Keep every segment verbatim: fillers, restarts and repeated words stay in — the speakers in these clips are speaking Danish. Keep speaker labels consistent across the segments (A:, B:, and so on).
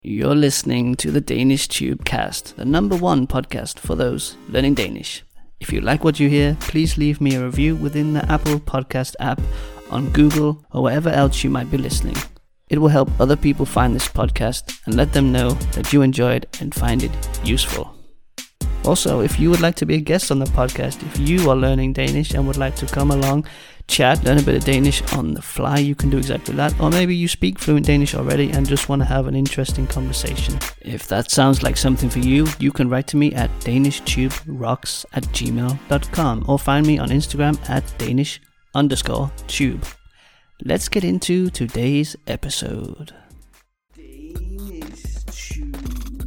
A: You're listening to the Danish Tubecast, the number one podcast for those learning Danish. If you like what you hear, please leave me a review within the Apple Podcast app, on Google, or wherever else you might be listening. It will help other people find this podcast and let them know that you enjoy it and find it useful. Also, if you would like to be a guest on the podcast, if you are learning Danish and would like to come along, chat, learn a bit of Danish on the fly, you can do exactly that. Or maybe you speak fluent Danish already and just want to have an interesting conversation. If that sounds like something for you, you can write to me at danishtube.rocks at gmail dot com or find me on Instagram at danish underscore tube. Let's get into today's episode. Danish Tube.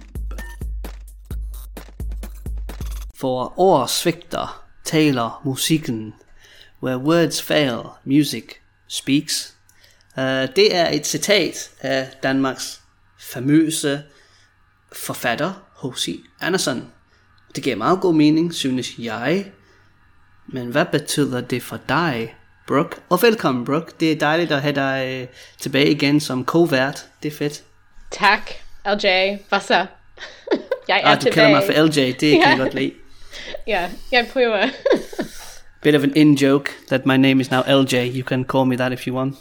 A: For ord svigter, taler musikken. Where words fail, music speaks. Uh, det er et citat af Danmarks famøse forfatter H C Andersen. Det giver meget god mening, synes jeg. Men hvad betyder det for dig, Brooke? Og velkommen, Brooke. Det er dejligt at have dig tilbage igen som co-vært. Det er fedt.
B: Tak, L J. Hvad så? Jeg er
A: ah, du
B: tilbage.
A: kalder mig for L J, det kan
B: ja.
A: jeg godt lide.
B: Ja, jeg prøver.
A: Bit of an in-joke that my name is now L J. You can call me that if you want.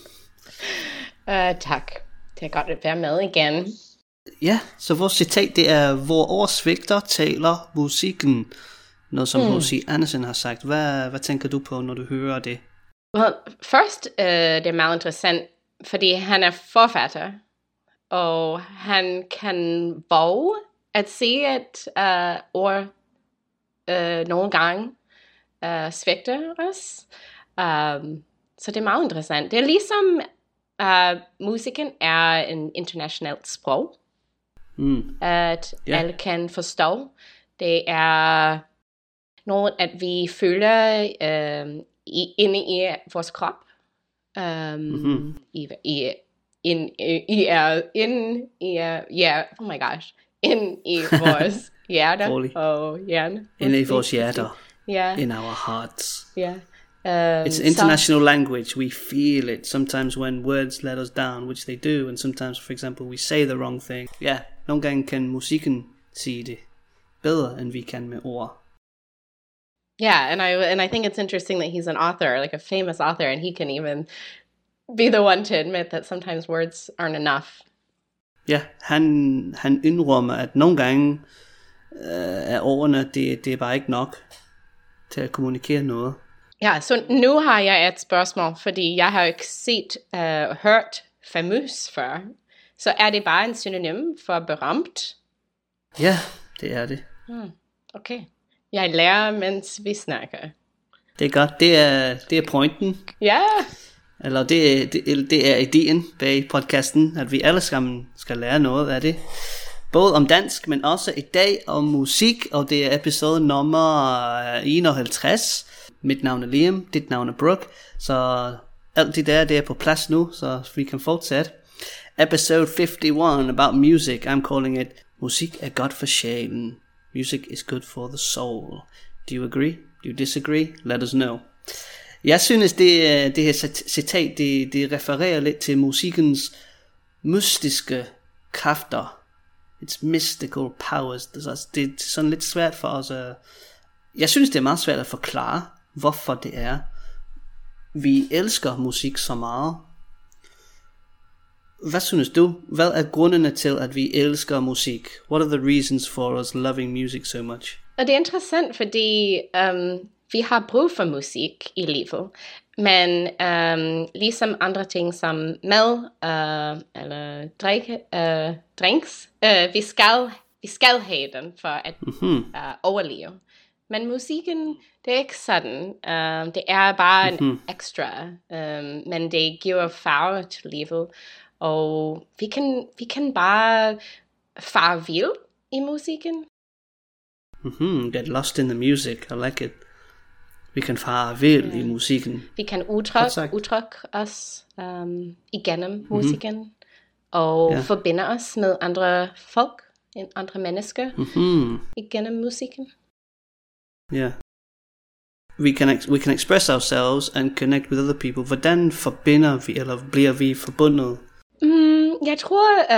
B: Uh, tak. Det er godt at være med igen.
A: Ja, så vores citat, det er, hvor ord svigter, taler musikken. Noget som mm. H C Andersen har sagt. Hvad, hvad tænker du på, når du hører det?
B: Well, først, uh, det er meget interessant, fordi han er forfatter, og han kan våge at sige et uh, ord uh, nogle gange. Uh, svigter os. Um, så det er meget interessant. Det er ligesom uh, musikken er en internationalt sprog, mm. at yeah. alle kan forstå. Det er noget, at vi føler uh, i, inde i vores krop. Um, mm-hmm. i, i, in, i, i er in i er, yeah, oh my gosh, ind i vores hjerter og hjerne.
A: Inde i vores hjerter.
B: Yeah.
A: In our hearts.
B: Yeah. Um,
A: it's international so, language. We feel it sometimes when words let us down, which they do, and sometimes, for example, we say the wrong thing. Yeah, nogle gange kan musikken sige det bedre, end vi kan med ord.
B: Yeah, and I and I think it's interesting that he's an author, like a famous author, and he can even be the one to admit that sometimes words aren't enough.
A: Ja, han han indrømmer, at nogle gange uh, er ordene det det er bare ikke nok til at kommunikere noget.
B: Ja, så nu har jeg et spørgsmål, fordi jeg har ikke set og uh, hørt famøs før. Så er det bare en synonym for berømt?
A: Ja, det er det.
B: Hmm, okay. Jeg lærer, mens vi snakker.
A: Det er godt. Det er, det er pointen.
B: Ja.
A: Eller det er, det, det er ideen bag podcasten, at vi alle sammen skal lære noget af det. Både om dansk, men også i dag om musik, og det er episode nummer enoghalvtreds. Mit navn er Liam, dit navn er Brooke, så alt det der, det er på plads nu, så vi kan fortsætte. Episode fifty-one about music, I'm calling it, musik er godt for sjælen. Music is good for the soul. Do you agree? Do you disagree? Let us know. Jeg synes, det, det her citat, det, det refererer lidt til musikkens mystiske kræfter. It's mystical powers. Det er sådan lidt svært for os at... Jeg synes, det er meget svært at forklare, hvorfor det er, vi elsker musik så meget. Hvad synes du? Hvad er grundene til, at vi elsker musik? What are the reasons for us loving music so much?
B: Og det er interessant, fordi um, vi har brug for musik i livet. Men um, ligesom andre ting som mad uh, eller drikke, uh, drinks, uh, vi, skal, vi skal have den for at mm-hmm. uh, overleve. Men musikken, det er ikke sådan. Um, det er bare mm-hmm. en ekstra, um, men det giver farve til livet. Og vi kan, vi kan bare fare vild i musikken.
A: Mm-hmm. Get lost in the music, I like it. Vi kan fare vild yeah. i musikken.
B: Vi kan udtrykke, udtrykke os um, igennem mm-hmm. musikken. Og yeah. forbinde os med andre folk, andre mennesker mm-hmm. igennem musikken.
A: Yeah. We can ex- we can express ourselves and connect with other people. Hvordan forbinder vi, eller bliver vi forbundet?
B: Mm, jeg tror, um,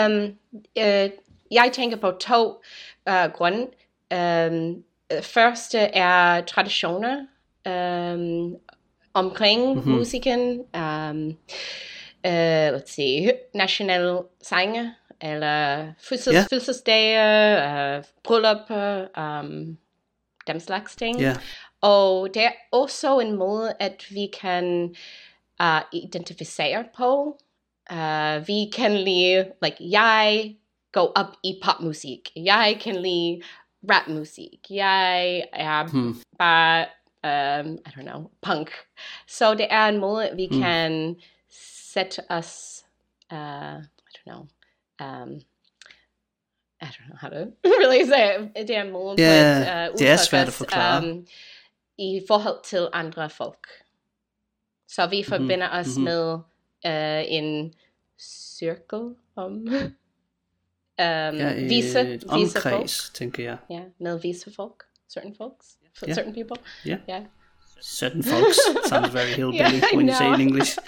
B: øh, jeg tænker på to øh, grunde. Um, første er traditioner um, omkring mm-hmm. musikken. Um, uh, let's see, national sange, eller fødsels, yeah. fødselsdage, uh, bryllupper, um, den slags ting. Yeah. Og det er også en måde, at vi kan uh, identificere på. Uh, vi kan lide, like, jeg går op i popmusik. Jeg kan lide rapmusik. Jeg er hmm. bare, um, I don't know, punk. Så det er en måde, vi hmm. kan sætte os, uh, I don't know, um, I don't know how to really say it. Det er en måde
A: yeah,
B: på at uh,
A: det er svært at forklare.
B: Um, i forhold til andre folk. Så vi forbinder mm-hmm. os mm-hmm. med uh, en cirkel om um,
A: ja,
B: vise,
A: et
B: vise
A: omkreds,
B: folk.
A: tænker jeg.
B: Ja, yeah, med vise folk. Certain folks. Yeah. Certain people.
A: Yeah.
B: Yeah.
A: Certain folks. Sounds very hillbilly yeah, when you say it in English.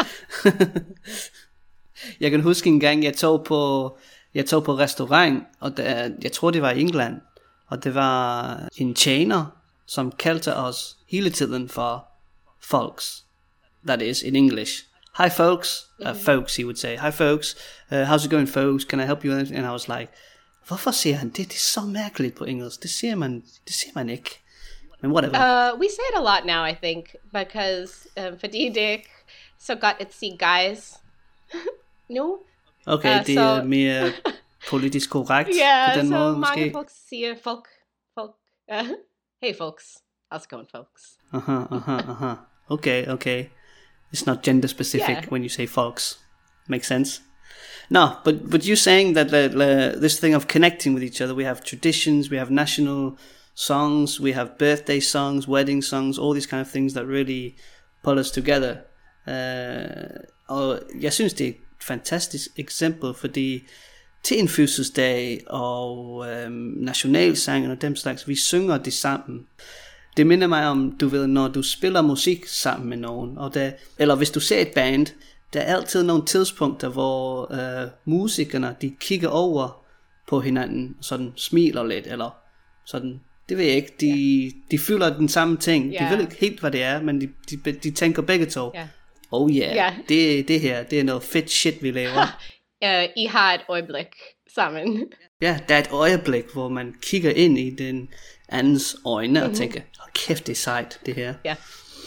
A: Jeg kan huske en gang, jeg tog på, jeg tog på restaurant, og der, jeg tror det var i England, og det var en tjener, som kaldte os hele tiden for folks. That is, in English. Hi folks. Uh, folks, he would say. Hi folks. Uh, how's it going, folks? Can I help you? And I was like, hvorfor siger han det? Det er så mærkeligt på engelsk. Det siger man, det siger man ikke. Men whatever.
B: Uh, we say it a lot now, I think, because uh, fordi det er ikke så godt at sige guys nu.
A: Okay,
B: uh,
A: det
B: så,
A: er mere politisk korrekt
B: yeah,
A: på den
B: så
A: måde,
B: måske.
A: måske.
B: Mange folk siger folk, folk, uh, hey folks, how's it going, folks?
A: Aha, aha, aha. Okay, okay. It's not gender specific
B: yeah.
A: when you say folks. Makes sense. No, but but you're saying that uh, uh, this thing of connecting with each other, we have traditions, we have national songs, we have birthday songs, wedding songs, all these kind of things that really pull us together. Uh, og jeg synes, det er et fantastisk eksempel, fordi til en fødselsdag og øhm, nationalsangen og dem slags, vi synger det sammen. Det minder mig om, du ved, når du spiller musik sammen med nogen, og der, eller hvis du ser et band, der er altid nogle tidspunkter, hvor øh, musikerne, de kigger over på hinanden, og sådan smiler lidt, eller sådan, det ved jeg ikke, de, yeah. de føler den samme ting, yeah. de ved ikke helt, hvad det er, men de, de, de tænker begge to, yeah. oh yeah, yeah. Det, det her, det er noget fedt shit, vi laver.
B: uh, I har et øjeblik sammen.
A: Ja, der er et øjeblik, hvor man kigger ind i den andens øjne mm-hmm. og tænker, oh, kæft, det er sejt, det her.
B: Ja.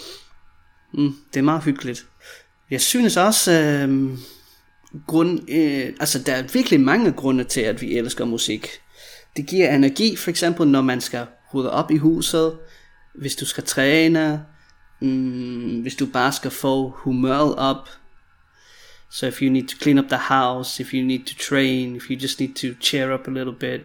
A: Mm, det er meget hyggeligt. Jeg synes også, øh, grund, øh, altså der er virkelig mange grunde til, at vi elsker musik. Det giver energi, for eksempel, når man skal rydde op i huset, hvis du skal træne, mm, hvis du bare skal få humøret op. So if you need to clean up the house, if you need to train, if you just need to cheer up a little bit.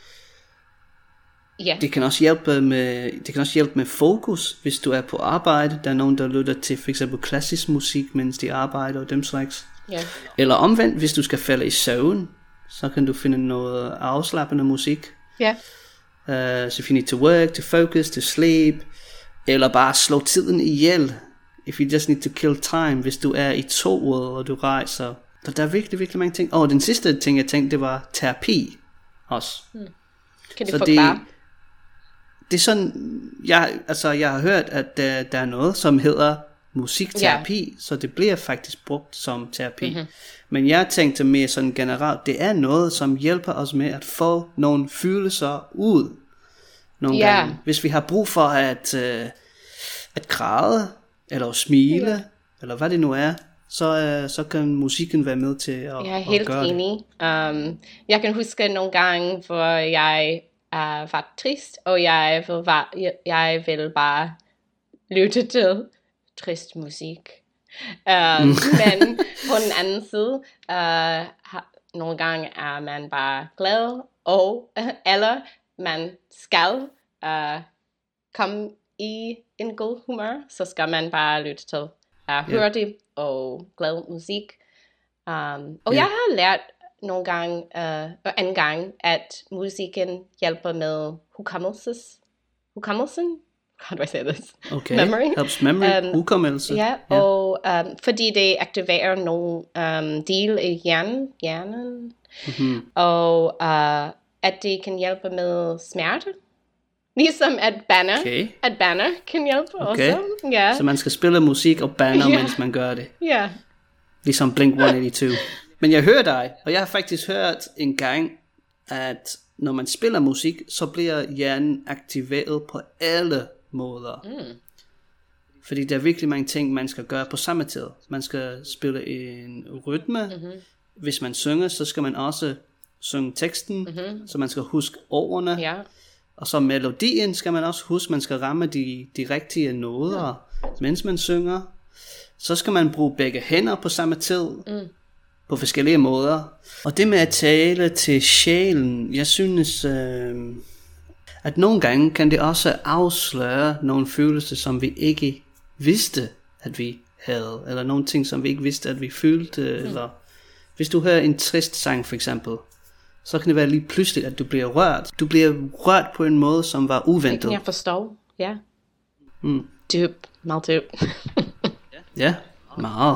B: Yeah.
A: Det kan også hjælpe med, det kan også hjælpe med fokus, hvis du er på arbejde. Der er nogen, der lytter til for eksempel klassisk musik, mens de arbejder og dem slags.
B: Yeah.
A: Eller omvendt, hvis du skal falde i søvn, så kan du finde noget afslappende musik.
B: Yeah.
A: Uh, so if you need to work, to focus, to sleep, eller bare slå tiden ihjel. If you just need to kill time, hvis du er i toget, og du rejser. Så der er virkelig, virkelig mange ting. Og den sidste ting, jeg tænkte, det var terapi også.
B: Hmm. Kan du
A: så
B: forklare?
A: Det, det er sådan, jeg, altså, jeg har hørt, at der, der er noget, som hedder musikterapi, yeah. så det bliver faktisk brugt som terapi. Mm-hmm. Men jeg tænkte mere sådan generelt, det er noget, som hjælper os med at få nogle følelser ud nogle yeah. gange. Hvis vi har brug for at, uh, at græde, eller smile, yeah. eller hvad det nu er, så, uh, så kan musikken være med til at, at gøre det. Jeg er helt
B: enig. Um, jeg kan huske nogle gange, hvor jeg uh, var trist, og jeg vil, var, jeg, jeg vil bare lytte til trist musik. Um, men på den anden side, uh, har, nogle gange er man bare glad, og uh, eller man skal uh, komme i en god humør, så skal man bare lytte til uh, hurtig yeah. og glad musik. Um, og yeah. jeg har lært nogle gange, uh, en gang, at musikken hjælper med hukommelses, hukommelsen. How do I say this?
A: Okay,
B: memory.
A: Helps memory, um, hukommelse.
B: Ja, og og um, fordi det aktiverer nogle um, del i hjernen, hjernen mm-hmm. og uh, at det kan hjælpe med smerte. Ligesom at banner, okay. at banner kan hjælpe okay. også. Yeah.
A: Så man skal spille musik og banner, yeah. mens man gør det.
B: Ja. Yeah.
A: Ligesom Blink et otte to. Men jeg hører dig, og jeg har faktisk hørt en gang, at når man spiller musik, så bliver hjernen aktiveret på alle måder. Mm. Fordi der er virkelig mange ting, man skal gøre på samme tid. Man skal spille en rytme. Mm-hmm. Hvis man synger, så skal man også synge teksten, mm-hmm. så man skal huske ordene. Yeah. Og så melodien skal man også huske, man skal ramme de, de rigtige noder, ja. Mens man synger. Så skal man bruge begge hænder på samme tid, mm. på forskellige måder. Og det med at tale til sjælen, jeg synes, øh, at nogle gange kan det også afsløre nogle følelser, som vi ikke vidste, at vi havde. Eller nogle ting, som vi ikke vidste, at vi følte. Mm. Eller hvis du hører en trist sang for eksempel, så kan det være lige pludselig, at du bliver rørt. Du bliver rørt på en måde, som var uventet. Det kan
B: jeg forstå, ja. Mm. Dyb, meget dyb.
A: Ja, meget.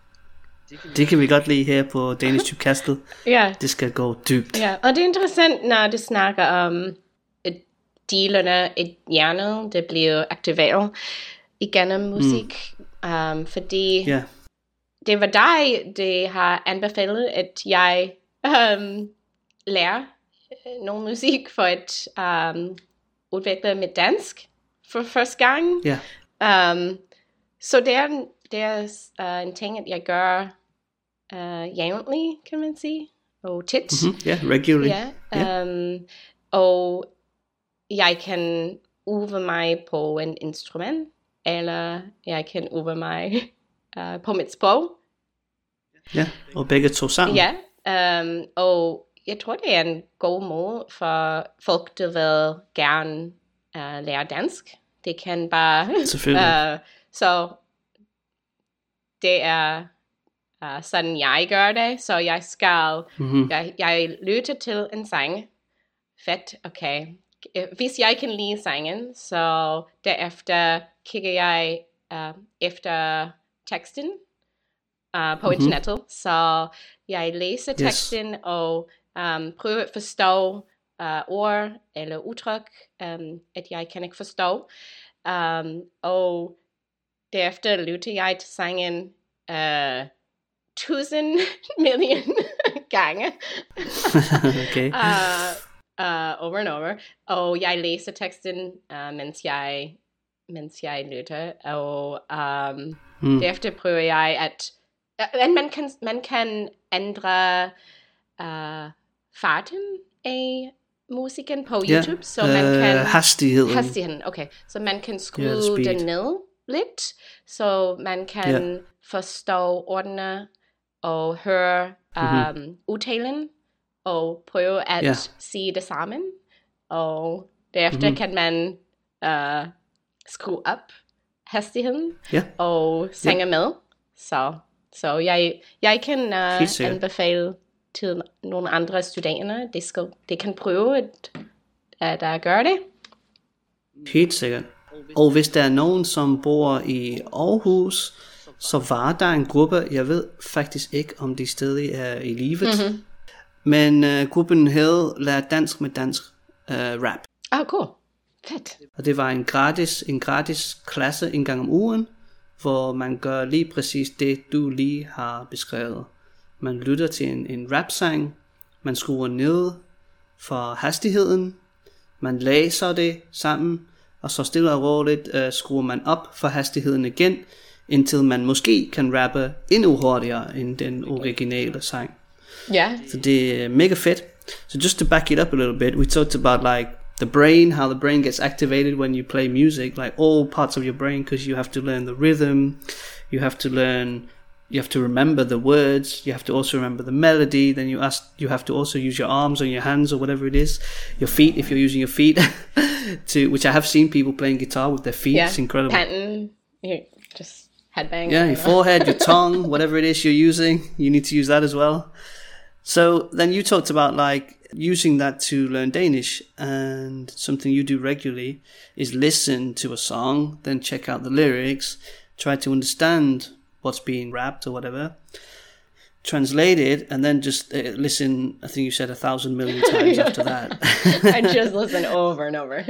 A: Det kan vi godt lide her på Danish Tubekastet. Ja. Det skal gå dybt.
B: Ja, og det er interessant, når du snakker om at delerne i hjernen, det bliver aktiveret igennem musik. Mm. Um, fordi yeah. det var dig, der har anbefalet, at jeg um, lærer noget musik for at um, udvikle mit dansk for første gang. Yeah. Um, så det er, det er uh, en ting, at jeg gør uh, jævnligt, kan man sige, og tit.
A: Mm-hmm. Yeah, regularly.
B: Yeah. Um, yeah. Og jeg kan øve mig på en instrument, eller jeg kan øve mig uh, på mit sprog.
A: Ja, yeah, og begge to sammen.
B: Ja, yeah. um, og jeg tror, det er en god måde for folk, der vil gerne uh, lære dansk. Det kan bare...
A: Selvfølgelig.
B: Uh, så det er uh, sådan, jeg gør det. Så jeg skal... Mm-hmm. Jeg, jeg lytter til en sang. Fedt, okay. Hvis jeg kan lide sangen, så derefter kigger jeg uh, efter teksten uh, på mm-hmm. internettet. Så jeg læser teksten yes. og um, prøver at forstå uh, ord eller udtryk, um, at jeg kan ikke forstå. Um, og derefter lytter jeg til sangen uh, tusind million gange.
A: Okay.
B: uh, uh, over and over. Og jeg læser teksten, uh, mens jeg mens jeg lytter. Og um, mm. derefter prøver jeg at... Uh, man, kan, man kan ændre uh, farten af musikken på YouTube, yeah. så man uh, kan...
A: Hastigheden.
B: Hastigheden, okay. Så man kan skrue yeah, den ned lidt, så man kan yeah. forstå ordene og høre um, mm-hmm. udtalen, og prøve at yeah. sige det sammen. Og derefter mm-hmm. kan man uh, skrue op hastigheden yeah. og synge yeah. med. Så, så jeg, jeg kan uh, anbefale til nogle andre studerende, de, skal, de kan prøve at, at uh, gøre det.
A: Helt sikkert. Og hvis der er nogen, som bor i Aarhus, så var der en gruppe, jeg ved faktisk ikke, om de stadig er i livet, mm-hmm. men uh, gruppen hed Lær Dansk med Dansk uh, Rap.
B: Ah, oh, cool. Fedt.
A: Og det var en gratis, en gratis klasse en gang om ugen, hvor man gør lige præcis det, du lige har beskrevet. Man lytter til en, en rap-sang, man skruer ned for hastigheden, man læser det sammen, og så stille og roligt uh, skruer man op for hastigheden igen, indtil man måske kan rappe endnu hurtigere end den originale sang.
B: Yeah.
A: Så det er mega fedt. So just to back it up a little bit, we talked about like the brain, how the brain gets activated when you play music, like all parts of your brain, because you have to learn the rhythm, you have to learn, you have to remember the words, you have to also remember the melody, then you ask, you have to also use your arms or your hands or whatever it is, your feet if you're using your feet, to which I have seen people playing guitar with their feet. Yeah. It's incredible.
B: Panting, you just headbang.
A: Yeah, your forehead, your tongue, whatever it is you're using, you need to use that as well. So then you talked about like using that to learn Danish, and something you do regularly is listen to a song, then check out the lyrics, try to understand what's being rapped or whatever. Translate it and then just uh, listen. I think you said a thousand million times after that.
B: I just listen over and over.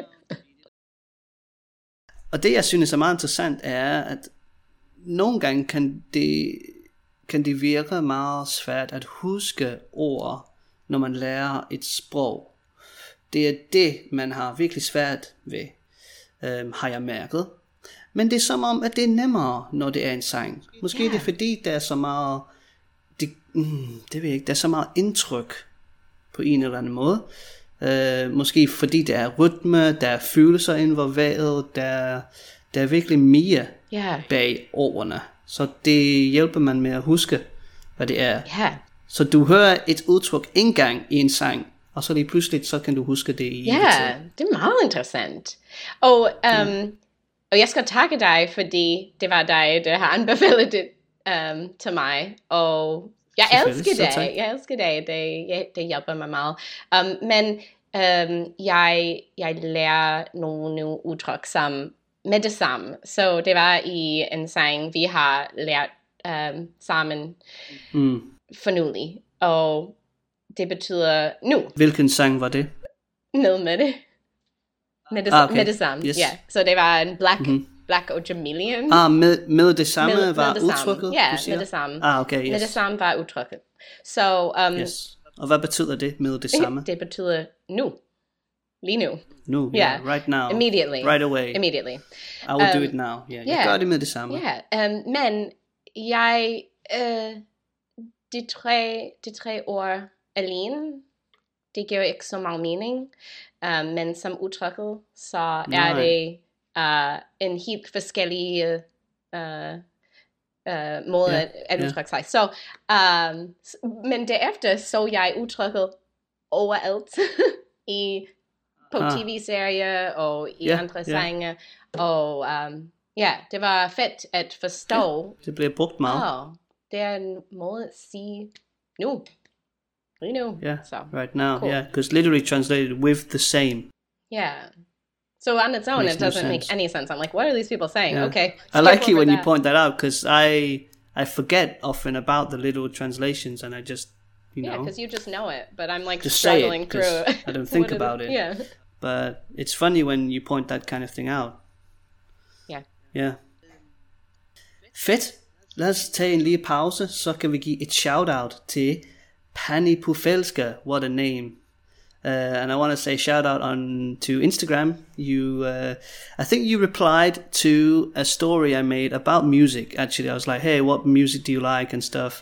A: Og det jeg synes er meget interessant er, at nogle gange kan det, kan det virke meget svært at huske ord, når man lærer et sprog. Det er det, man har virkelig svært ved, øhm, har jeg mærket. Men det er som om, at det er nemmere, når det er en sang. Måske yeah. det er fordi, der er så meget, det, mm, det ved jeg ikke, der er så meget indtryk på en eller anden måde. Uh, måske fordi der er rytme, der er følelser involveret, der, der er virkelig mere
B: yeah.
A: bag ordene. Så det hjælper man med at huske, hvad det er.
B: Yeah.
A: Så du hører et udtryk en gang i en sang, og så lige pludselig, så kan du huske det i
B: Ja, yeah, det er meget interessant. Og, um, yeah. og jeg skal takke dig, fordi det var dig, der har anbefalet det um, til mig. Og jeg elsker det. Jeg elsker det. Det, det hjælper mig meget. Um, men um, jeg, jeg lærer nogle udtryk som med det samme. Så det var i en sang, vi har lært um, sammen mm. for nylig. Og det betyder nu.
A: Hvilken sang var det?
B: Med med det. Med det, ah, okay. med det samme. Yes. Yeah. Så det var en Black, mm-hmm. Black og Chameleon.
A: Ah, med, med det samme med, var med det udtrykket?
B: Ja, yeah, med det samme.
A: Ah, okay, yes.
B: Med det samme var udtrykket. Så, um,
A: yes. Og hvad betyder det med det samme?
B: Det betyder nu. Lige nu.
A: Nu, yeah, yeah, right now.
B: Immediately.
A: Right away.
B: Immediately.
A: I will um, do it now. Yeah,
B: yeah.
A: Jeg gør det med det samme.
B: Yeah. Um, men jeg, uh, de tre, de tre ord alene, det giver ikke så meget mening. Um, men som udtrykket, så er Nej. det uh, en helt forskellig uh, uh, måde yeah. at, at udtrykke yeah. sig. Så, um, men derefter så jeg udtrykket overalt i på ah. tv-serier og i yeah. andre yeah. sange. Og um, ja, det var fedt at forstå.
A: Yeah. Det bliver brugt meget.
B: Oh, det er en måde at sige nu. You know,
A: yeah,
B: so
A: right now,
B: cool.
A: yeah, because literally translated with the same.
B: Yeah. So on its own, it doesn't no make any sense. I'm like, what are these people saying?
A: Yeah.
B: Okay.
A: I like it when that. you point that out, because I I forget often about the little translations, and I just, you
B: yeah,
A: know.
B: Yeah, because you just know it, but I'm like
A: just
B: struggling
A: it,
B: through
A: I don't think about
B: it.
A: it.
B: Yeah.
A: But it's funny when you point that kind of thing out.
B: Yeah.
A: Yeah. Fedt. Lad os tage en lille pause, så kan vi give et shout-out til Pani Pufelska. What a name. Uh, and I want to say shout out on to Instagram. You, uh, I think you replied to a story I made about music. Actually, I was like, hey, what music do you like and stuff.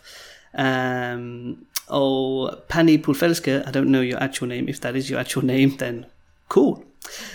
A: Um, oh, Pani Pufelska, I don't know your actual name. If that is your actual name, then cool.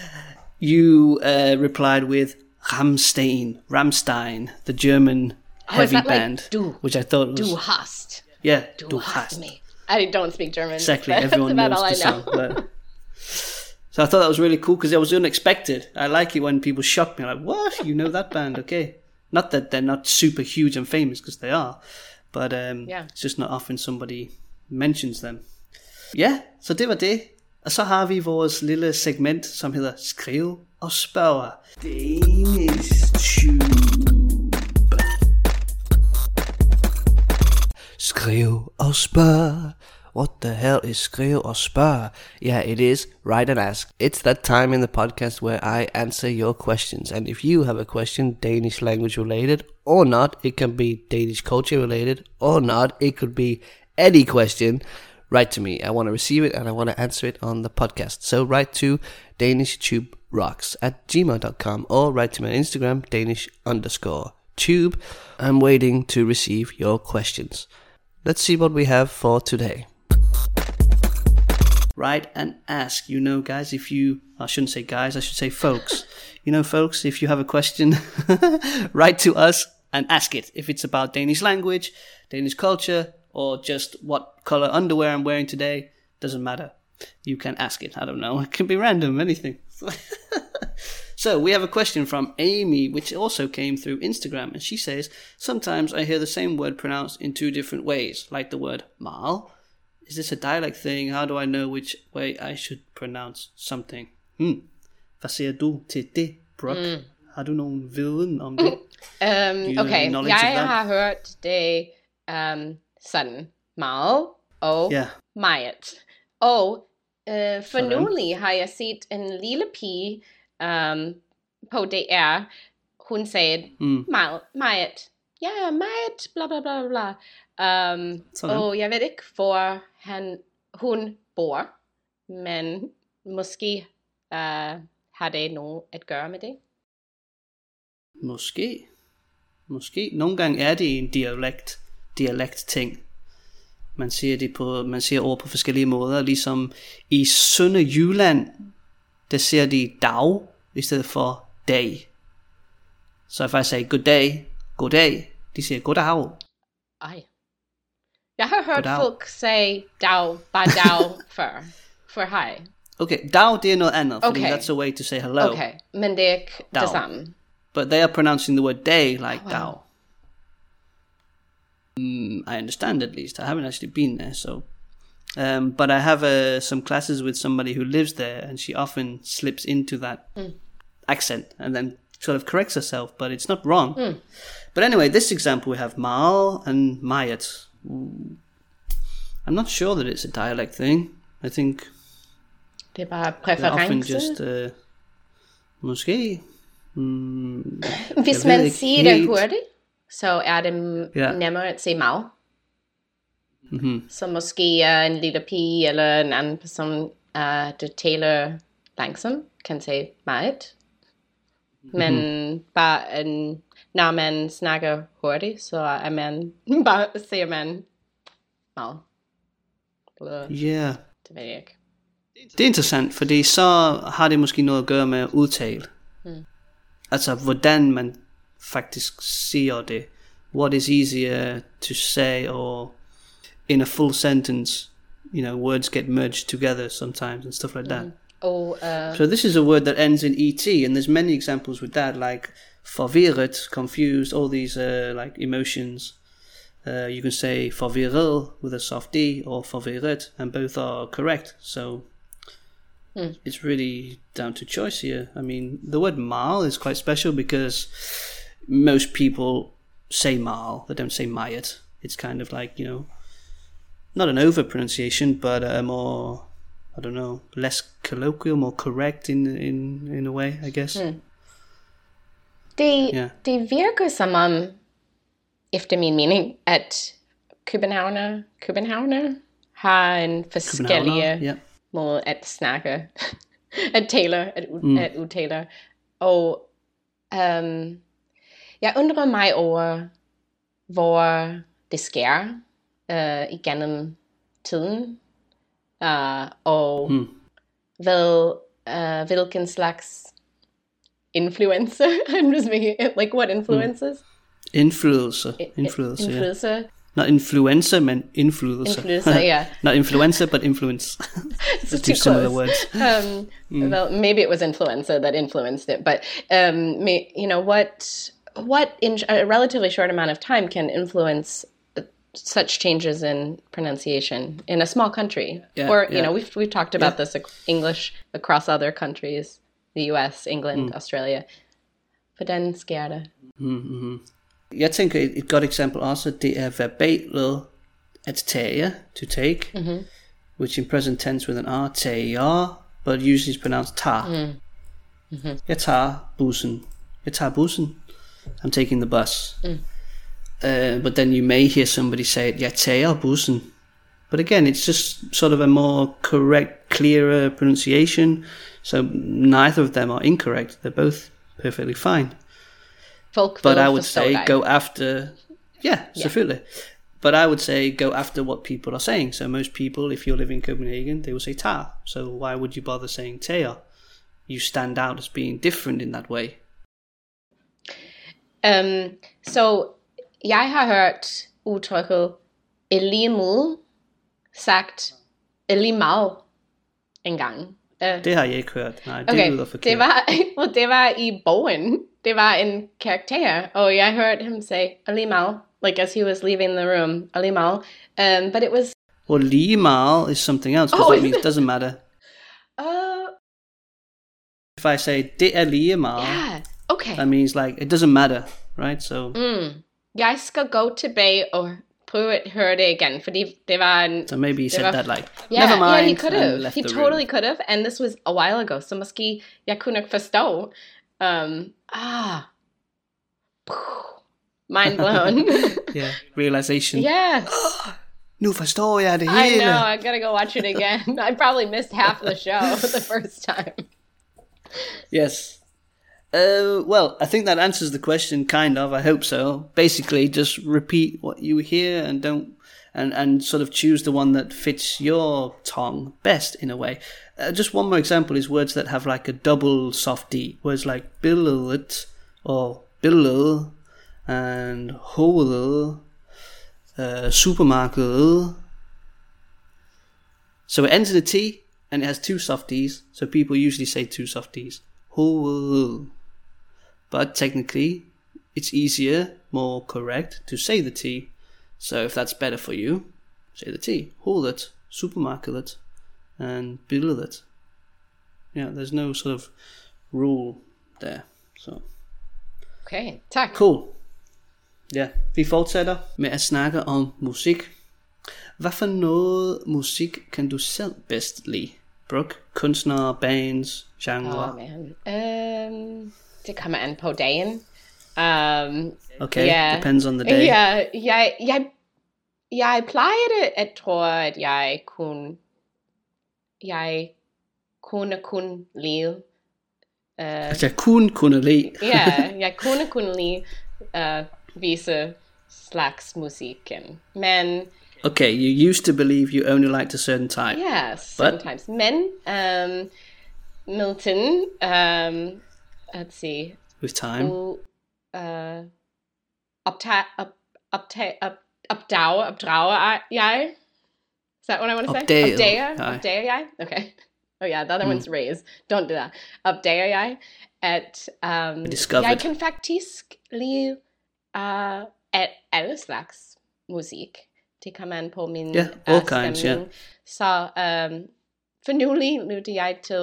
A: You uh, replied with Rammstein, Rammstein, the German
B: oh,
A: heavy
B: is that
A: band,
B: like du,
A: which I thought was
B: Du hast.
A: Yeah,
B: Du,
A: du
B: hast,
A: hast
B: me. I don't speak German.
A: Exactly, everyone knows the song. But, so I thought that was really cool because it was unexpected. I like it when people shock me, like, what? You know that band? Okay. Not that they're not super huge and famous, because they are. But um,
B: yeah.
A: It's just not often somebody mentions them. Ja, så det var det. Og så har vi vores lille segment, som hedder Skriv og Spørg. Danish Tube. Skriv og spørg. What the hell is skriv og spørg? Yeah, it is write and ask. It's that time in the podcast where I answer your questions. And if you have a question, Danish language related or not, it can be Danish culture related or not, it could be any question, write to me. I want to receive it and I want to answer it on the podcast. So write to danishtube.rocks at gmail dot com or write to my Instagram, Danish underscore tube. I'm waiting to receive your questions. Let's see what we have for today. Write and ask. You know, guys, if you... I shouldn't say guys, I should say folks. You know, folks, if you have a question, write to us and ask it. If it's about Danish language, Danish culture, or just what color underwear I'm wearing today, doesn't matter. You can ask it. I don't know. It can be random, anything. So we have a question from Amy, which also came through Instagram, and she says, sometimes I hear the same word pronounced in two different ways, like the word mal. Is this a dialect thing? How do I know which way I should pronounce something? Hmm. Hvad siger du til det, Brooke? Mm. Har du nogen viden om det?
B: um, okay, jeg har hørt det um, sådan meget og yeah. meget. Og uh, for nylig har jeg set en lille pige um, på D R. Hun sagde mm. meget, meget. Ja, yeah, meget, bla bla bla bla. Um, og jeg ved ikke, hvor han, hun bor, men måske uh, har det noget at gøre med det.
A: Måske. Måske. Nogle gange er det en dialekt, dialekt ting. Man siger det på, man siger ord på forskellige måder. Ligesom i Sønderjylland, der siger de dag i stedet for dag. Så jeg faktisk sagde goddag, goddag. De siger goddag.
B: Ej. Jeg har hørt goddag. Folk sige dag, bare dag før. For hej.
A: Okay, dag det er noget andet. Fordi
B: okay.
A: That's a way to say hello.
B: Okay, men det er ikke dag. Det samme.
A: But they are pronouncing the word day like oh, wow. dag. Mm, I understand at least. I haven't actually been there, so. Um, but I have uh, some classes with somebody who lives there, and she often slips into that mm. accent and then sort of corrects herself, but it's not wrong. Mm. But anyway, this example we have mal and mayat. I'm not sure that it's a dialect thing. I think
B: det er bare præference.
A: Often just uh, måske. Mm,
B: Hvis man siger helt... det hurtigt, så er det yeah. nemmere at sige mal. Mm-hmm. Så måske uh, en lille pige eller en anden person, uh, der taler langsomt, kan sige meget. Men mm-hmm. bare en, når man snakker hurtigt, så er man bare siger man mal.
A: Ja. Yeah.
B: Det ved jeg ikke.
A: Det er interessant, fordi så har det måske noget at gøre med udtale. Mm. Altså hvordan man faktisk siger det. What is easier to say, or in a full sentence, you know, words get merged together sometimes and stuff like that.
B: Mm. Oh, uh,
A: so this is a word that ends in et, and there's many examples with that, like forvirret, confused, all these uh, like emotions. Uh, you can say forvirret with a soft D or forvirret, and both are correct. So mm. it's really down to choice here. I mean, the word mal is quite special because most people say mal, they don't say mayat. It's kind of like, you know, not an over pronunciation, but a more, I don't know, less colloquial, more correct in in, in a way, I guess. Mm.
B: Det, yeah. det virker som om, efter min mening, at københavner, københavner har en forskellige yeah. måde at snakke, at tale, at, mm. at udtale. Og um, jeg undrer mig over, hvor det sker uh, igennem tiden, uh, og mm. hvad, uh, hvilken slags influencer, I'm just making it, like what influences?
A: Mm. Influencer. Influencer.
B: Influencer.
A: Yeah. Not influencer, but influencer.
B: Influencer, yeah.
A: Not influencer, but influence.
B: It's two close. Similar words. Um, mm. Well, maybe it was influencer that influenced it, but um, may, you know what? What in a relatively short amount of time can influence such changes in pronunciation in a small country? Yeah, or you yeah. know, we've we've talked about yeah. this English across other countries, the U S, England, mm. Australia. Hvordan sker det?
A: Mm-hmm. Jeg tænker et, et godt eksempel også, det er verbalet at tage, to take, mm-hmm. which in present tense with an R, tager, but usually it's pronounced tar. Mm. Mm-hmm. Jeg tager bussen. Jeg tager bussen. I'm taking the bus. Mm. Uh, but then you may hear somebody say, jeg tager bussen. But again, it's just sort of a more correct, clearer pronunciation. So neither of them are incorrect. They're both perfectly fine.
B: Folk
A: but I would say dig. go after, yeah, yeah, selvfølgelig. But I would say go after what people are saying. So most people, if you're living in Copenhagen, they will say tar. So why would you bother saying tager? You stand out as being different in that way.
B: Um, so jeg har hørt udtrykket elimu sagt elimal en gang. Uh,
A: det har jeg ikke hørt. Nej, det
B: okay,
A: lyder forkert.
B: Det var, det var i bogen. Det var en karakter, og jeg hørte him say elimal, like as he was leaving the room, elimal. Um, but it was...
A: Well, limal is something else, because oh, that means it doesn't matter.
B: Uh,
A: If I say, det er limal,
B: yeah. Okay.
A: That means like it doesn't matter, right? So
B: Mm. Jeg skal gå tilbage og prøve at høre det igen, fordi det var en...
A: So maybe he said
B: var,
A: that like,
B: yeah,
A: never mind,
B: yeah, he could
A: and
B: have.
A: left
B: He
A: the
B: totally
A: room.
B: could have, and this was a while ago, så måske jeg kunne ikke forstå. Um, ah. Mind blown.
A: Yeah, realization.
B: Yeah.
A: Nu forstår jeg det
B: I
A: hele.
B: know, I gotta go watch it again. I probably missed half the show the first time.
A: Yes. Uh, well, I think that answers the question, kind of. I hope so. Basically, just repeat what you hear and don't, and, and sort of choose the one that fits your tongue best in a way. Uh, just one more example is words that have like a double soft D. Words like billet or billet and hole, uh, supermarket. So it ends in a T and it has two soft Ds. So people usually say two soft Ds. Hole. But technically, it's easier, more correct to say the T. So if that's better for you, say the T. Hullet, supermarket, and billet. Yeah, there's no sort of rule there. So
B: Okay, tak.
A: cool. Ja, vi fortsætter med at snakke om musik. Hvad for noget musik kan du selv bedst lide? Brooke, kunstnere, bands, genre?
B: Oh man. Um, det kommer an på dagen. Um,
A: Okay,
B: yeah.
A: depends on the day.
B: Ja, jeg, jeg, jeg plejede at tro, at jeg kunne, jeg kunne kun lide. Uh,
A: At jeg kun kunne lide.
B: ja, jeg kunne kun lide uh, visse slags musikken. Men
A: Okay, you used to believe you only liked a certain type.
B: yes, sometimes. Men um, Milton, um, let's see.
A: With time.
B: U, uh, opta, op, opta, op, opdrage, opdrage jeg? Is that what I want to say?
A: Opdage.
B: Opdage,
A: Nej.
B: opdage jeg? Okay. Oh yeah, the other one's raise. Don't do that. Opdage jeg, at um,
A: Discovered.
B: jeg kan faktisk lide uh, at alle slags musik. Det kommer an på min
A: Yeah, all
B: uh,
A: kinds,
B: stemning.
A: yeah.
B: Så um, for nylig lytter jeg til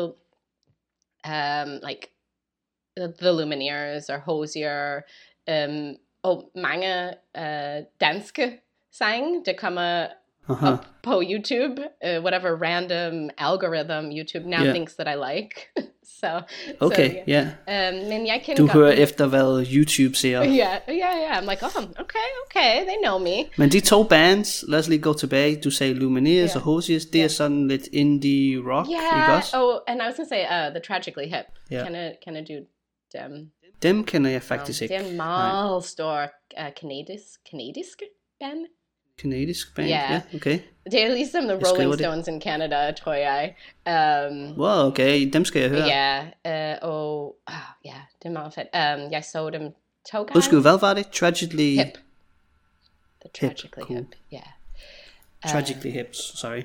B: um, like The Lumineers og Hozier um, og mange uh, danske sange, der kommer
A: Uh-huh.
B: up på YouTube, uh, whatever random algorithm YouTube now
A: Yeah.
B: thinks that I like. so,
A: Okay,
B: so,
A: yeah.
B: Um, men jeg kan
A: Du
B: godt-
A: hører efter, hvad YouTube siger.
B: Yeah, yeah, yeah. I'm like, oh, okay, okay, they know me.
A: Men de to bands, lad os lige gå tilbage. Du sagde Lumineers
B: Yeah.
A: og Hoziers, det er sådan lidt indie rock, ikke
B: Yeah.
A: også?
B: Oh, and I was gonna say, uh, the Tragically Hip.
A: Yeah.
B: Can I, can I do dem?
A: Dem kender jeg faktisk
B: Det
A: ikke.
B: er en
A: Nej.
B: meget stor uh, kanadisk, kanadisk band.
A: Kanadisk band,
B: Yeah.
A: ja, okay.
B: Det er ligesom the
A: skriver
B: Rolling
A: det.
B: Stones in Canada, tror jeg. Um,
A: Wow, okay, dem skal jeg høre.
B: Ja, uh, og oh, ja, det er meget fedt. Um, jeg så dem to gange.
A: Undskyld, hvad var det? Tragically...
B: Hip. The
A: Hip,
B: Tragically
A: cool.
B: Hip, ja.
A: Tragically Hips, sorry.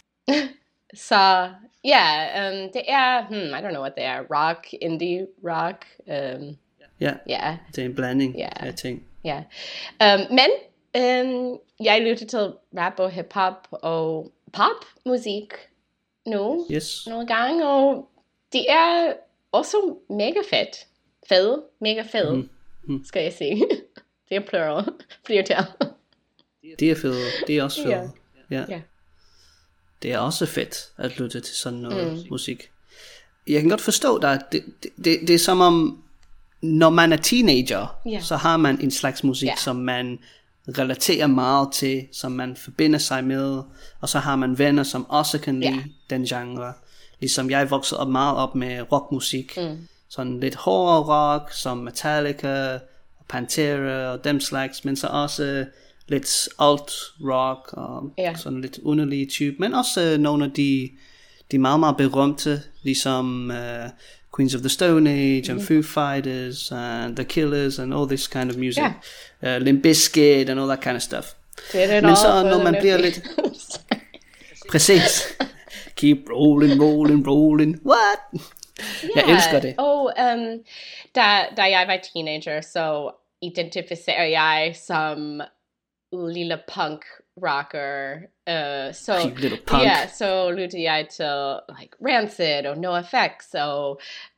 B: Så, ja, um, det er, hmm, I don't know what they are, rock, indie rock, um,
A: Ja,
B: ja,
A: det er en blanding
B: Ja.
A: af ting.
B: ja. Um, men um, jeg lytter til rap og hip-hop og popmusik nu,
A: Yes.
B: nogle gange, og det er også mega fedt. Fed, mega fed,
A: Mm.
B: skal jeg sige. Det er plural, flertal.
A: Det er fedt, det er også fedt.
B: Ja.
A: Ja.
B: Ja.
A: Det er også fedt at lytte til sådan noget mm. musik. Jeg kan godt forstå dig. Det, det, det, det er som om, når man er teenager,
B: Ja.
A: så har man en slags musik,
B: Ja.
A: som man relaterer meget til, som man forbinder sig med, og så har man venner, som også kan lide
B: Ja.
A: den genre. Ligesom jeg voksede op meget op med rockmusik. Mm. Sådan lidt hårdere rock, som Metallica, og Pantera og dem slags, men så også lidt alt rock og
B: Ja.
A: sådan lidt underlige type, men også øh, nogle af de, de meget, meget berømte, ligesom uh, Queens of the Stone Age, and Foo Fighters, and The Killers, and all this kind of music.
B: Ja.
A: Uh, Limp Bizkit, and all that kind of stuff.
B: Det er det
A: Men
B: også
A: så,
B: for
A: når
B: the
A: man bliver
B: nifty.
A: lidt... Præcis. Keep rolling, rolling, rolling. What? Jeg elsker det.
B: Og um, da, da jeg var teenager, så identificerer jeg som lille punk rocker. Uh, så,
A: Hey, little punk.
B: Ja, så lyttede jeg til like, Rancid og NoFX og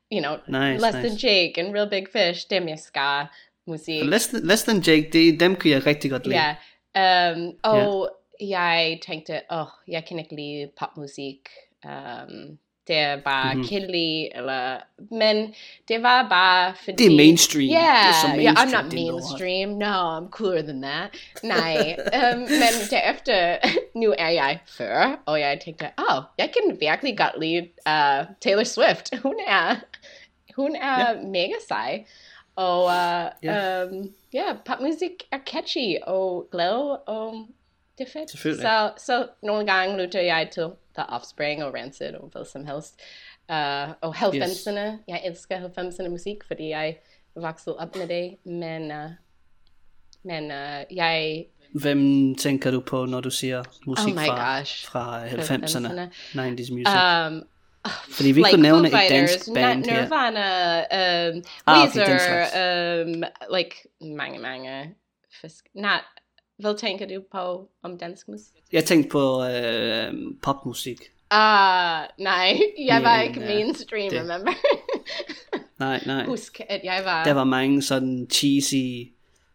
B: you know,
A: nice,
B: Less
A: nice.
B: Than Jake and Real Big Fish, det er mere ska-musik.
A: Less, Less Than Jake, det, dem kunne jeg rigtig godt lide.
B: Ja, um, og yeah. jeg tænkte, åh, oh, jeg kan ikke lide popmusik. Um, det er bare mm-hmm. kedeligt, eller... Men det var bare fordi...
A: Det er mainstream.
B: Yeah,
A: det er så mainstream,
B: yeah, I'm not mainstream. No, I'm cooler than that. Nej, um, men derefter, nu er jeg fyrre, og jeg tænkte, åh, oh, jeg kan virkelig godt lide uh, Taylor Swift. Hun er, hun er yeah. mega sej. Og uh, yeah. Um, yeah, popmusik er catchy og glad, og det er fedt. Så, så nogle gange lytter jeg til The Offspring og Rancid og hvad som helst. Uh, og halvfemserne. Yes. Jeg elsker halvfemserne musik, fordi jeg voksede op med det. Men, uh, men uh, jeg...
A: Hvem tænker du på, når du siger musik
B: oh
A: fra,
B: gosh.
A: fra halvfemserne? halvfemserne music.
B: Um,
A: Fordi vi
B: like
A: kunne nævne
B: Foo
A: et dansk
B: Fighters,
A: band her.
B: Nirvana, um,
A: ah,
B: Weezer,
A: okay,
B: um, like mange, mange fisk. Not, hvad tænker du på om dansk musik?
A: Jeg tænkte på øh, popmusik.
B: Ah, uh, nej, jeg var
A: Men,
B: ikke
A: uh,
B: mainstream,
A: det.
B: remember?
A: nej, nej.
B: Husk, at jeg var...
A: Der var mange sådan cheesy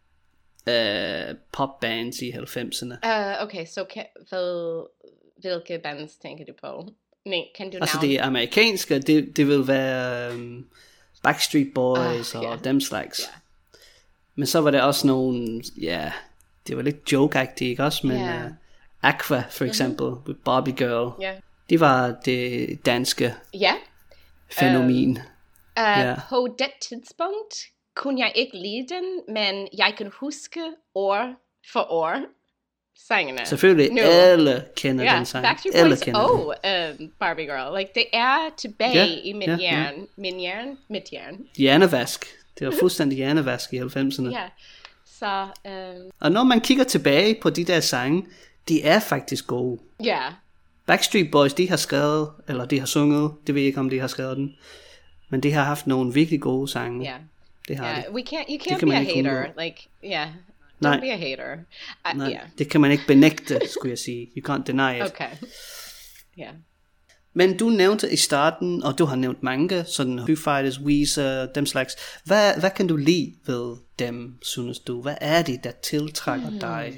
A: øh, popbands i halvfemserne.
B: Uh, okay, så so hvad, hvilke bands tænker du på? Nej, kan du
A: altså
B: navn?
A: det amerikanske, det, det vil være um, Backstreet Boys uh, og yeah. dem slags. Yeah. Men så var der også nogle, ja, yeah, det var lidt joke-agtigt, ikke også? Men yeah. uh, Aqua for eksempel, mm-hmm. with Barbie Girl, yeah. de var det danske
B: yeah.
A: fænomen.
B: Um, uh, yeah. På det tidspunkt kunne jeg ikke lide den, men jeg kan huske år for år sangene.
A: Selvfølgelig, no. alle kender yeah, den sang.
B: Backstreet Boys og um, Barbie Girl. Like, det er tilbage yeah, i min yeah, hjerne. Yeah. Min hjerne, mit hjerne.
A: Hjernevask. Det var fuldstændig hjernevask i halvfemserne.
B: Ja, så... Um...
A: Og når man kigger tilbage på de der sange, de er faktisk gode.
B: Ja. Yeah.
A: Backstreet Boys, de har skrevet, eller de har sunget, det ved jeg ikke, om de har skrevet den, men de har haft nogle virkelig gode sange.
B: Ja. Yeah.
A: Det har
B: yeah.
A: de.
B: We can't, you can't kan be a hater. Like, yeah. Don't
A: Nej.
B: be a hater. Uh,
A: Nej,
B: yeah.
A: det kan man ikke benægte, skulle jeg sige. You can't deny it.
B: Okay. Yeah.
A: Men du nævnte i starten, og du har nævnt mange, sådan Foo Fighters, Weezer, dem slags. Hvad, hvad kan du lide ved dem, synes du? Hvad er det, der tiltrækker mm. dig?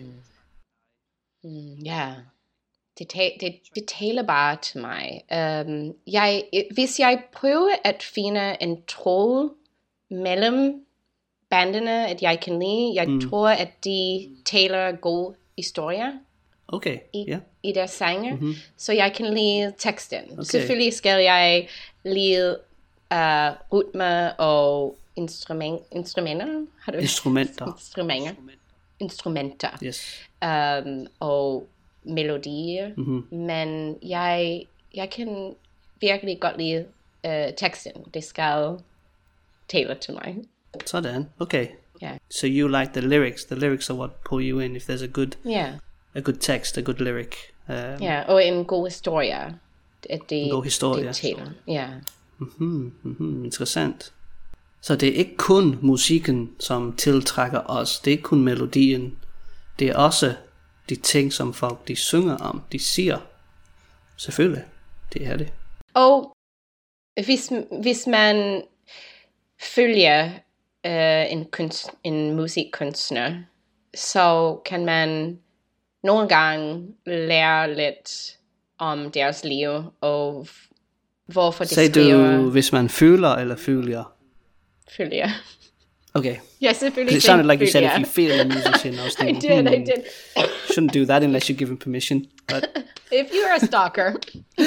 B: Ja, mm, yeah. det, ta- det, det taler bare til mig. Um, jeg, hvis jeg prøver at finde en tråd mellem bandene, at jeg kan lide, jeg mm. tror, at de taler gode historier.
A: Okay,
B: i,
A: yeah.
B: i deres sange,
A: mm-hmm.
B: så jeg kan lide teksten.
A: Okay.
B: Selvfølgelig skal jeg lide uh, rytme og instrument, instrumenter. Har du
A: Instrumenter.
B: Instrumenter. Instrumenter.
A: Yes.
B: Um, og melodier.
A: Mm-hmm.
B: Men jeg, jeg kan virkelig godt lide uh, teksten. Det skal tale til mig.
A: Sådan, okay.
B: Yeah.
A: So you like the lyrics. The lyrics are what pull you in if there's a good...
B: Yeah.
A: A good text, a good lyric. Um,
B: ja, og en god historie. At det,
A: en god historie.
B: Det taler. Ja.
A: Mm-hmm, mm-hmm, interessant. Så det er ikke kun musikken, som tiltrækker os. Det er ikke kun melodien. Det er også de ting, som folk de synger om. De siger. Selvfølgelig. Det er det.
B: Og hvis, hvis man følger uh, en, kunst, en musikkunstner, så kan man nogle gange lære lidt om deres liv, og hvorfor de
A: Sagde
B: skriver...
A: du, hvis man føler eller følger?
B: Følger.
A: Okay.
B: Ja, selvfølgelig.
A: It sounded like you said if you feel a musician. I was thinking,
B: I did,
A: hmm,
B: I did.
A: Shouldn't do that unless you give him permission. But
B: if you're a stalker...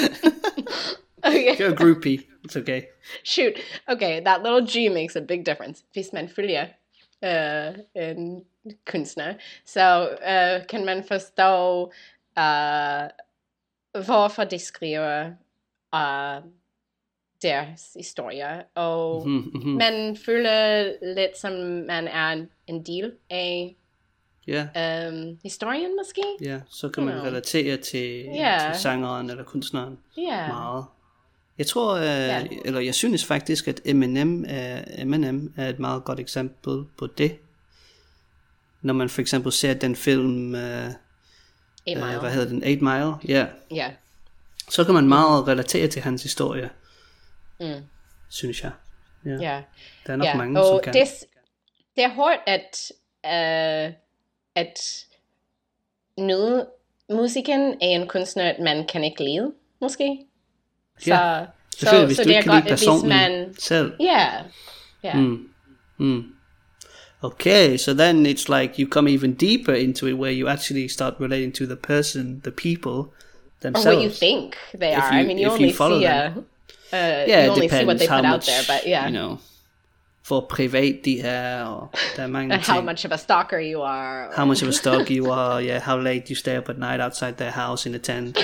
B: okay.
A: If you're a groupie, it's okay.
B: Shoot. Okay, that little G makes a big difference. Hvis man følger uh, en kunstner, så uh, kan man forstå uh, hvorfor de skriver uh, deres historie, og
A: mm-hmm, mm-hmm.
B: man føler lidt som man er en del af
A: yeah.
B: um, historien måske.
A: Ja, yeah, så kan man yeah. relatere til,
B: yeah.
A: til sangeren eller kunstneren
B: yeah.
A: meget. Jeg tror, uh,
B: yeah.
A: eller jeg synes faktisk, at Eminem er, Eminem er et meget godt eksempel på det. Når man for eksempel ser den film, uh,
B: Eight Mile.
A: Uh, hvad hedder den, Eight Mile, ja.
B: Yeah.
A: Så kan man meget relatere til hans historie.
B: Mm.
A: synes jeg. Ja.
B: Ja.
A: Der er nok
B: ja.
A: mange,
B: og
A: som kan.
B: Det, det er hårdt at, uh, at nyde musikken af en kunstner, man kan ikke lide, måske. Så,
A: Ja,
B: så,
A: så, hvis
B: så
A: du
B: det
A: ikke
B: er
A: kan lide
B: godt, hvis
A: personen
B: man...
A: selv.
B: Ja, ja.
A: Mm. Mm. Okay, so then it's like you come even deeper into it, where you actually start relating to the person, the people themselves.
B: Or what you think they
A: If
B: are.
A: you-
B: I mean, you
A: if
B: only
A: you follow
B: see
A: them.
B: a, uh,
A: Yeah,
B: you
A: it
B: only see what
A: depends
B: they
A: how
B: put out
A: much,
B: there, but yeah,
A: you know, for privat de er, og der er mange
B: and how
A: ting.
B: much of a stalker you are.
A: How much of a stalker you are, yeah, how late you stay up at night outside their house in a tent.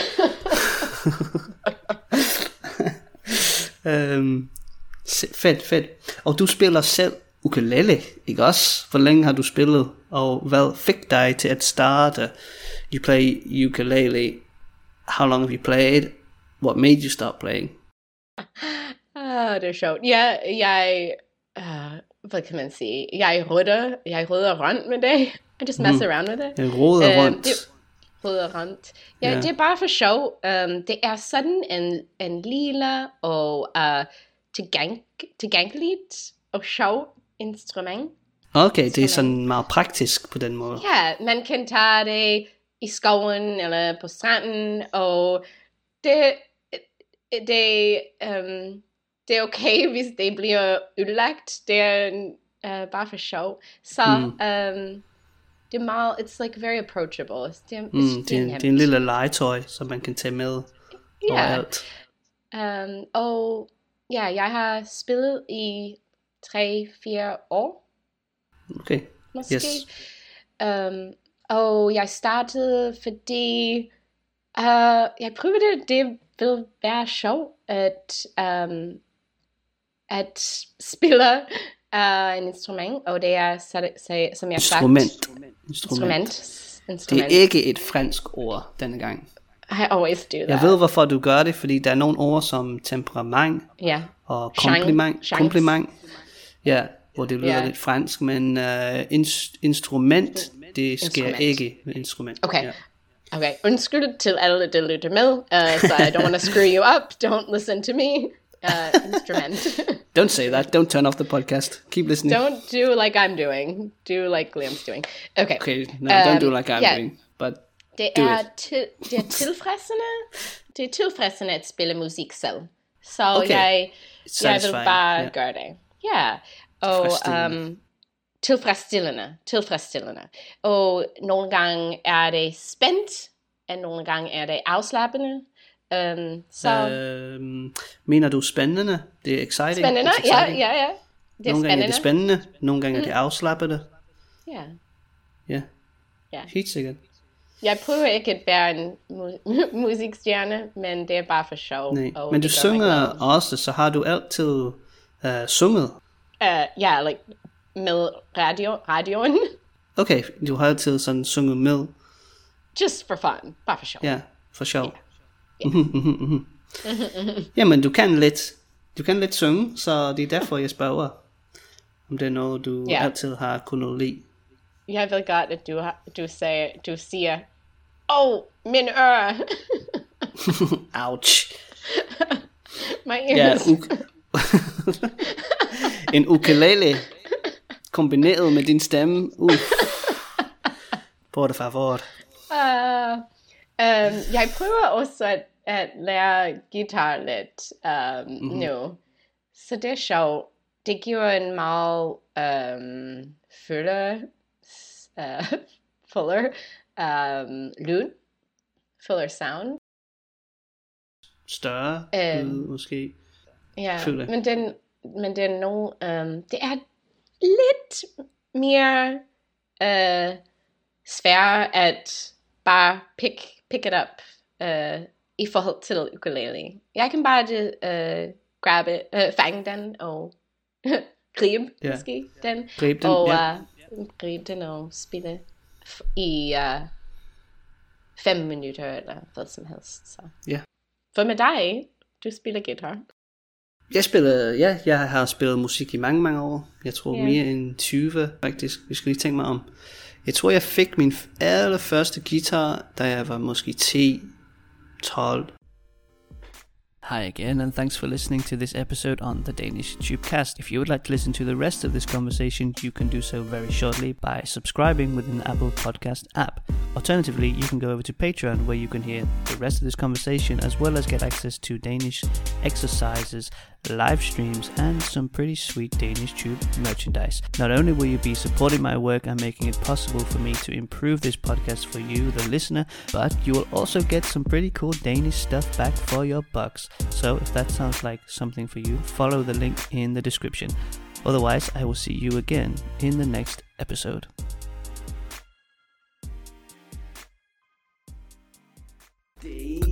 A: um, fedt, fedt. Og du spiller selv ukulele, ikke også? Hvor længe har du spillet, og hvad fik dig til at starte? You play ukulele. How long have you played? What made you start playing?
B: Ah, det er sjovt. Ja, jeg, uh, hvad kan man sige? Jeg rydder, jeg rydder rundt med det. I just mess mm. around with it.
A: Jeg roder
B: Um,
A: rundt.
B: det, rydder rundt. Ja,
A: Ja.
B: det er bare for sjov. Um, det er sådan en, en lille og uh, tilgang, tilgængeligt og sjov instrument.
A: Okay, det er sådan meget praktisk på den måde.
B: Ja, man kan tage det i skoven eller på stranden, og det, det, um, det er okay, hvis det bliver ødelagt. Det er uh, bare for sjov. Så
A: Mm.
B: um, det er meget, it's like very approachable. Det er,
A: Mm, det, er en, det er en lille legetøj, som man kan tage med
B: Ja.
A: overalt.
B: Um, og ja, jeg har spillet i tre, fire år,
A: Okay,
B: måske.
A: yes.
B: Um, og jeg startede, fordi uh, jeg prøvede det, det ville være sjovt at, um, at spille uh, en instrument, og det er, så, så, som jeg har
A: Instrument.
B: sagt,
A: Instrument.
B: instrument.
A: Det
B: Instrument.
A: er ikke et fransk ord denne gang.
B: I always do that.
A: Jeg ved, hvorfor du gør det, fordi der er nogle ord som temperament
B: Ja.
A: og
B: Chance.
A: kompliment.
B: Chance.
A: kompliment. Ja, hvor det lyder
B: Ja.
A: lidt fransk, men uh, ins- instrument, det sker
B: Instrument.
A: ikke med instrument.
B: Okay.
A: Ja.
B: Okay, undskyld til alle, der lytter med, uh, so I don't want to screw you up. Don't listen to me. Uh, instrument.
A: Don't say that. Don't turn off the podcast. Keep listening.
B: Don't do like I'm doing. Do like Liam's doing. Okay.
A: Okay, no, don't do
B: Um,
A: like I'm
B: yeah.
A: doing. But
B: Det
A: do
B: er,
A: it.
B: til, det er tilfredsende. Det er tilfredsende at spille musik selv. Så
A: Okay.
B: jeg, jeg vil
A: Satisfying,
B: bare
A: ja.
B: gøre det. Ja. Og
A: Tilfredsstillende.
B: um, tilfredsstillende. Tilfredsstillende. Og nogle gange er det spændt, og nogle gange er det afslappende. Um, så
A: Øhm, mener du spændende? Det er exciting.
B: spændende.
A: It's
B: Ja,
A: exciting.
B: ja, ja. Det er
A: Nogle gange er det
B: spændende.
A: spændende, nogle gange er det afslappende.
B: Ja.
A: Ja,
B: Ja.
A: helt sikkert.
B: Jeg prøver ikke at være en mu- musikstjerne, men det er bare for sjov.
A: Nej.
B: og
A: Men du
B: det gør mig
A: synger
B: glad.
A: også, så har du altid uh, sunget.
B: Uh, yeah, like med radio, radioen.
A: Okay, du har altid sådan sunget med.
B: Just for fun. Bare for sjov.
A: Ja, for sjov. Mhm, mhm, mhm. Jamen, du kan lidt. Du kan lidt synge, så det er derfor, jeg spørger. Om det er noget, du
B: Ja.
A: altid har kunnet lide.
B: Jeg vil godt, at du, har, du, siger, du siger, åh, oh, min øre.
A: Ouch.
B: My
A: Ja,
B: ears.
A: uk- en ukulele kombineret med din stemme. Uff. Por favor.
B: Uh, um, jeg prøver også at, at lære guitar lidt um, mm-hmm. nu. Så det er sjovt. Det giver en meget um, fuller, uh, fuller um, lyd. Fuller sound.
A: Større,
B: Øhm.
A: lyd, måske.
B: Ja,
A: Føler.
B: men den, men den no, um, det er lidt mere uh, sværere at bare pick, pick it up uh, i forhold til ukulele. Jeg kan bare uh, grab it, uh, fange den og gribe
A: Ja.
B: måske den.
A: Grib den,
B: og
A: ja.
B: uh, gribe den og spille f- i uh, fem minutter eller hvad som helst. Så.
A: Ja.
B: For med dig, du spiller guitar.
A: Jeg spiller, ja, jeg har spillet musik i mange, mange år. Jeg tror
B: Ja.
A: mere end tyve, faktisk. Vi skal lige tænke mig om. Jeg tror, jeg fik min allerførste guitar, da jeg var måske ti, tolv. Hi again, and thanks for listening to this episode on the Danish Tubecast. If you would like to listen to the rest of this conversation, you can do so very shortly by subscribing within the Apple Podcast app. Alternatively, you can go over to Patreon, where you can hear the rest of this conversation, as well as get access to Danish exercises, live streams, and some pretty sweet Danish Tube merchandise. Not only will you be supporting my work and making it possible for me to improve this podcast for you, the listener, but you will also get some pretty cool Danish stuff back for your bucks. So if that sounds like something for you, follow the link in the description. Otherwise, I will see you again in the next episode. Danish.